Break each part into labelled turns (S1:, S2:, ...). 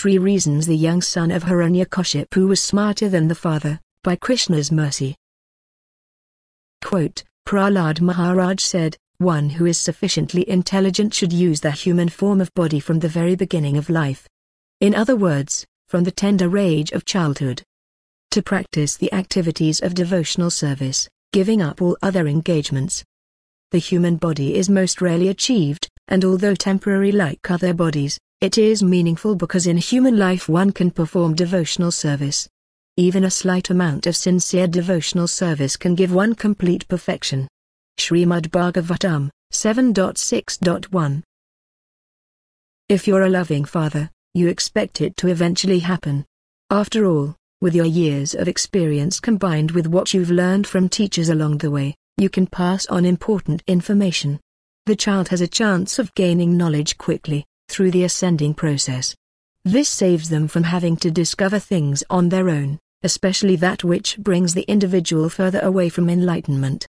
S1: 3 reasons the young son of Hiranyakashipu was smarter than the father, by Krishna's mercy. Quote, Prahlad Maharaj said, one who is sufficiently intelligent should use the human form of body from the very beginning of life. In other words, from the tender age of childhood. To practice the activities of devotional service, giving up all other engagements. The human body is most rarely achieved, and although temporary like other bodies, it is meaningful because in human life one can perform devotional service. Even a slight amount of sincere devotional service can give one complete perfection. Srimad Bhagavatam, 7.6.1. If you're a loving father, you expect it to eventually happen. After all, with your years of experience combined with what you've learned from teachers along the way, you can pass on important information. The child has a chance of gaining knowledge quickly, through the ascending process. This saves them from having to discover things on their own, especially that which brings the individual further away from enlightenment.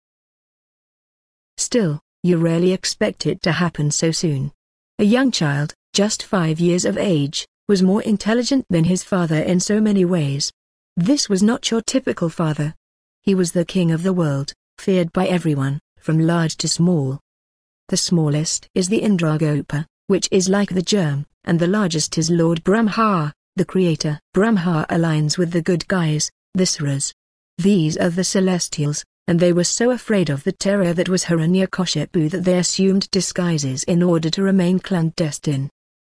S1: Still, you rarely expect it to happen so soon. A young child, just 5 years of age, was more intelligent than his father in so many ways. This was not your typical father. He was the king of the world, feared by everyone, from large to small. The smallest is the Indragopa, which is like the germ, and the largest is Lord Brahma, the creator. Brahma aligns with the good guys, the Suras. These are the celestials, and they were so afraid of the terror that was Hiranyakashipu that they assumed disguises in order to remain clandestine.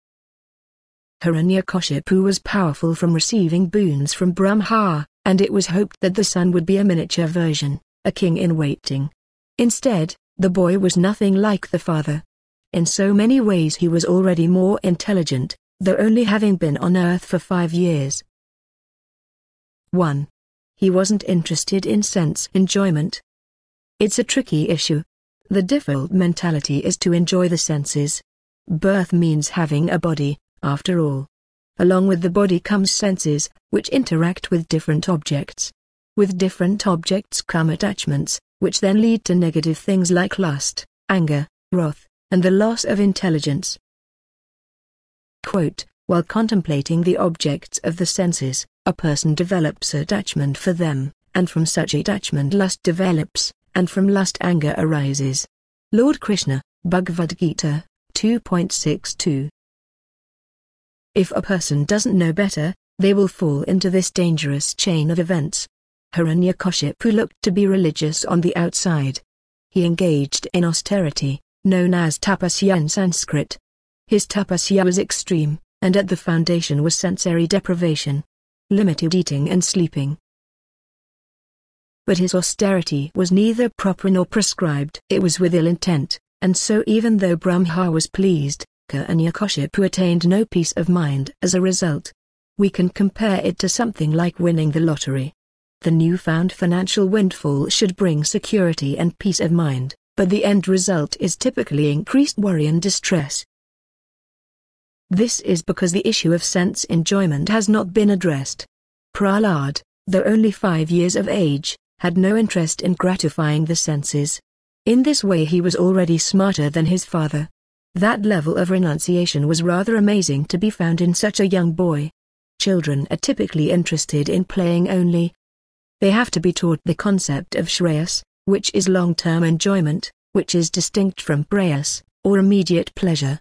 S1: Hiranyakashipu was powerful from receiving boons from Brahma, and it was hoped that the son would be a miniature version, a king in waiting. Instead, the boy was nothing like the father. In so many ways he was already more intelligent, though only having been on earth for 5 years. 1. He wasn't interested in sense enjoyment. It's a tricky issue. The default mentality is to enjoy the senses. Birth means having a body, after all. Along with the body comes senses, which interact with different objects. With different objects come attachments, which then lead to negative things like lust, anger, wrath, and the loss of intelligence. Quote, while contemplating the objects of the senses, a person develops attachment for them, and from such attachment lust develops, and from lust anger arises. Lord Krishna, Bhagavad Gita, 2.62. If a person doesn't know better, they will fall into this dangerous chain of events. Hiranyakashipu looked to be religious on the outside. He engaged in austerity, known as tapasya in Sanskrit. His tapasya was extreme, and at the foundation was sensory deprivation. Limited eating and sleeping. But his austerity was neither proper nor prescribed. It was with ill intent, and so even though Brahma was pleased, Hiranyakashipu attained no peace of mind as a result. We can compare it to something like winning the lottery. The newfound financial windfall should bring security and peace of mind, but the end result is typically increased worry and distress. This is because the issue of sense enjoyment has not been addressed. Prahlad, though only 5 years of age, had no interest in gratifying the senses. In this way he was already smarter than his father. That level of renunciation was rather amazing to be found in such a young boy. Children are typically interested in playing only. They have to be taught the concept of Shreyas, which is long-term enjoyment, which is distinct from Prayas, or immediate pleasure.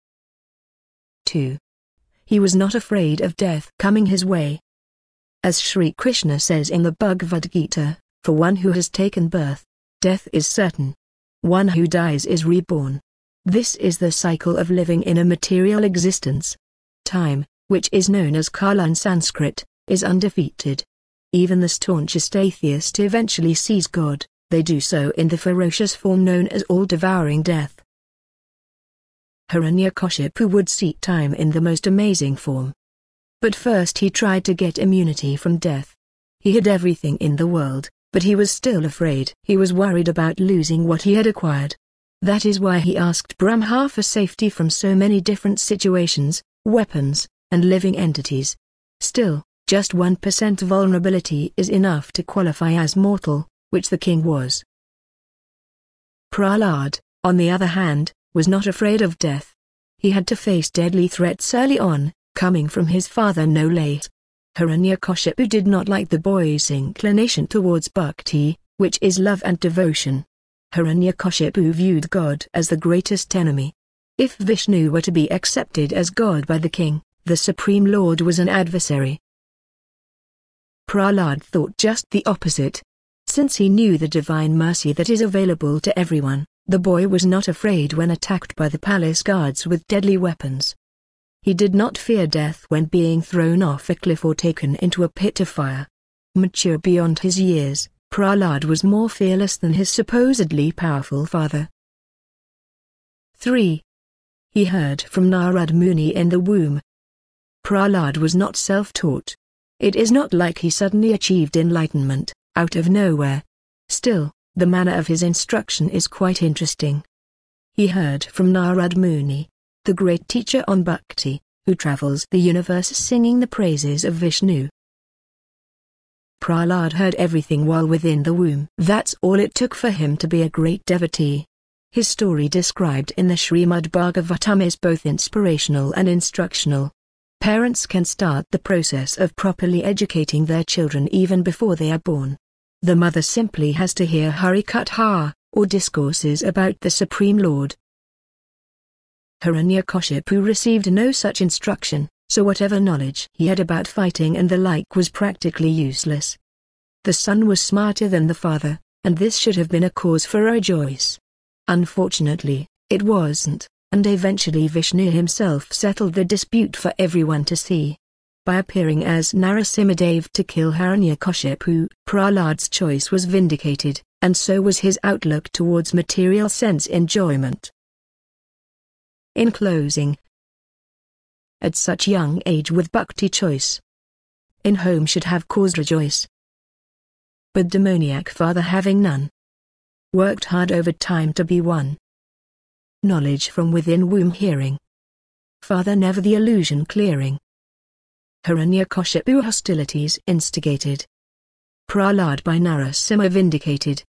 S1: 2. He was not afraid of death coming his way. As Sri Krishna says in the Bhagavad Gita, for one who has taken birth, death is certain. One who dies is reborn. This is the cycle of living in a material existence. Time, which is known as Kala in Sanskrit, is undefeated. Even the staunchest atheist eventually sees God. They do so in the ferocious form known as all-devouring death. Hiranyakashipu would seek time in the most amazing form. But first he tried to get immunity from death. He had everything in the world, but he was still afraid. He was worried about losing what he had acquired. That is why he asked Brahma for safety from so many different situations, weapons, and living entities. Still, just 1% vulnerability is enough to qualify as mortal, which the king was. Prahlad, on the other hand, was not afraid of death. He had to face deadly threats early on. coming from his father no less. Hiranyakashipu did not like the boy's inclination towards bhakti, which is love and devotion. Hiranyakashipu viewed God as the greatest enemy. If Vishnu were to be accepted as God by the king, the Supreme Lord was an adversary. Prahlad thought just the opposite. Since he knew the divine mercy that is available to everyone, the boy was not afraid when attacked by the palace guards with deadly weapons. He did not fear death when being thrown off a cliff or taken into a pit of fire. Mature beyond his years, Prahlad was more fearless than his supposedly powerful father. 3. He heard from Narad Muni in the womb. Prahlad was not self-taught. It is not like he suddenly achieved enlightenment out of nowhere. Still, the manner of his instruction is quite interesting. He heard from Narad Muni, the great teacher on bhakti, who travels the universe singing the praises of Vishnu. Prahlad heard everything while within the womb. That's all it took for him to be a great devotee. His story described in the Srimad Bhagavatam is both inspirational and instructional. Parents can start the process of properly educating their children even before they are born. The mother simply has to hear Harikatha, or discourses about the Supreme Lord. Hiranyakashipu received no such instruction, so whatever knowledge he had about fighting and the like was practically useless. The son was smarter than the father, and this should have been a cause for rejoice. Unfortunately, it wasn't, and eventually Vishnu himself settled the dispute for everyone to see. By appearing as Narasimhadev to kill Hiranyakashipu, Prahlad's choice was vindicated, and so was his outlook towards material sense enjoyment. In closing, at such young age with bhakti choice, in home should have cause rejoice. But demoniac father having none, worked hard over time to be one. Knowledge from within womb hearing, father never the illusion clearing. Hiranyakashipu hostilities instigated, Prahlad by Narasimha vindicated.